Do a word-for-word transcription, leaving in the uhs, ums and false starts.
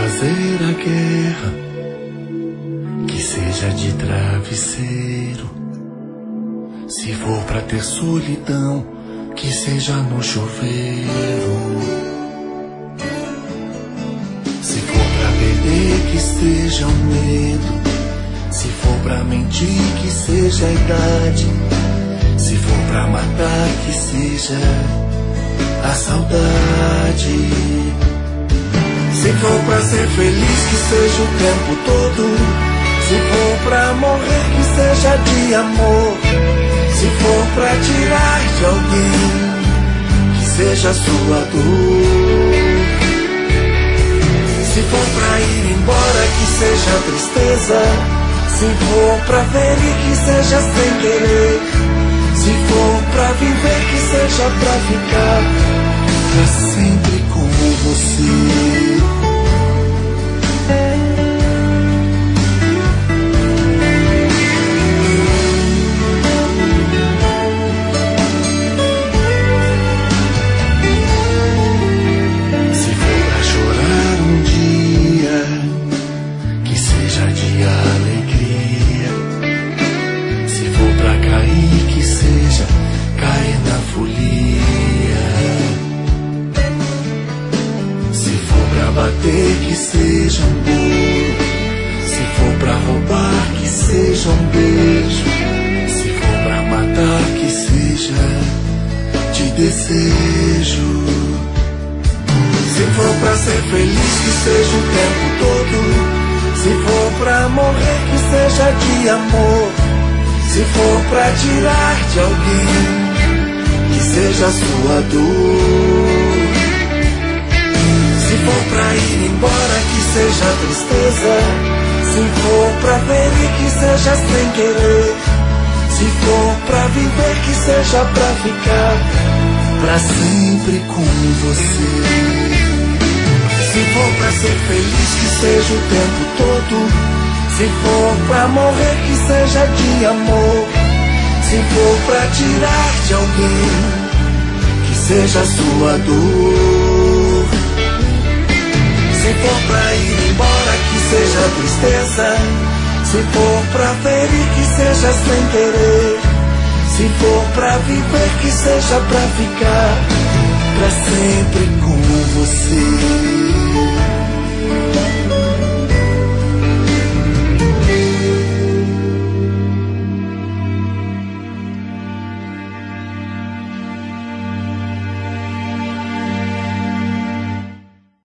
fazer a guerra, que seja de travesseiro. Se for pra ter solidão, que seja no chuveiro. Se for pra perder, que seja o medo. Se for pra mentir, que seja a idade. Se for pra matar, que seja a saudade. Se for pra ser feliz, que seja o tempo todo. Se for pra morrer, que seja de amor. Se for pra tirar de alguém, que seja a sua dor. Se for pra ir embora, que seja tristeza. Se for pra ferir, que seja sem querer. Se for pra viver, que seja pra ficar pra sempre com você. Se for pra chorar um dia, que seja de alegria. Se for pra cair, que seja cair na folia. Se for pra bater, que seja um bolo. Se for pra roubar, que seja um beijo. Se for pra matar, que seja de desejo. Se for pra ser feliz, que seja o tempo todo. Se for pra morrer, que seja de amor. Se for pra tirar de alguém, que seja a sua dor. Se for pra ir embora, que seja tristeza. Se for pra ferir, que seja sem querer. Se for pra viver, que seja pra ficar pra sempre com você. Se for pra ser feliz, que seja o tempo todo. Se for pra morrer, que seja de amor. Se for pra tirar de alguém, que seja a sua dor. Se for pra ir embora, que seja tristeza. Se for pra ferir, que seja sem querer. Se for pra viver, que seja pra ficar pra sempre com você.